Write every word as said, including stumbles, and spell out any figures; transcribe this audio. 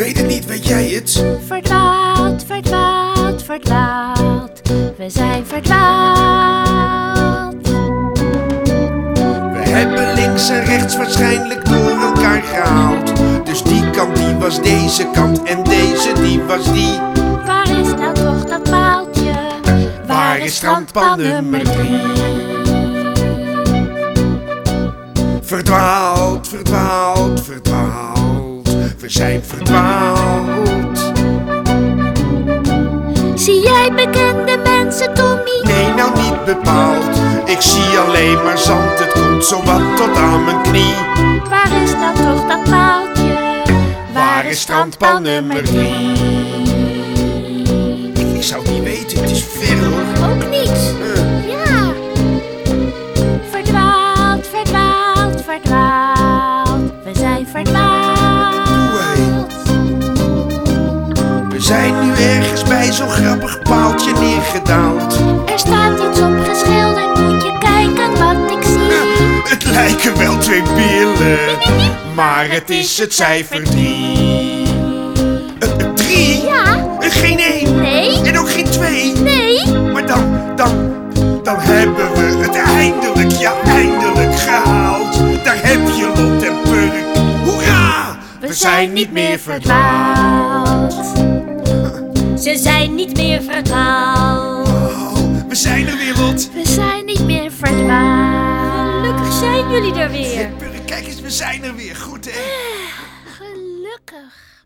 weet het niet, weet jij het? Verdwaald, verdwaald, verdwaald. We zijn verdwaald. We hebben links en rechts waarschijnlijk door elkaar gehaald. Dus die kant die was deze kant en deze die was die. Waar is nou toch dat paaltje? Waar is strandpaal nummer drie? Verdwaald, verdwaald, verdwaald. We zijn verdwaald. Zie jij bekende mensen, Tommy? Nee, nou niet bepaald. Ik zie alleen maar zand, het komt zowat tot aan mijn knie. Waar is nou toch dat paaltje? Waar is strandpaal nummer drie? Ik, ik zou het niet weten, het is ver hoor. Ook niet. Uh, Ja. Verdwaald, verdwaald, verdwaald. We zijn verdwaald. We zijn nu ergens bij zo'n grappig paaltje neergedaald. Er staat iets op geschilderd, moet je kijken wat ik zie. Het lijken wel twee billen, maar het is het cijfer drie. Uh, drie? Ja. Uh, geen één. Nee. En ook geen twee. Nee. Maar dan, dan, dan hebben we het eindelijk, ja eindelijk gehaald. Daar heb je Lot en Purk. Hoera! We zijn niet meer verdwaald. Ze zijn niet meer verdwaald. Oh, we zijn er weer, Lot. We zijn niet meer verdwaald. Gelukkig zijn jullie er weer. Purk, kijk eens, we zijn er weer. Goed, hè? Gelukkig.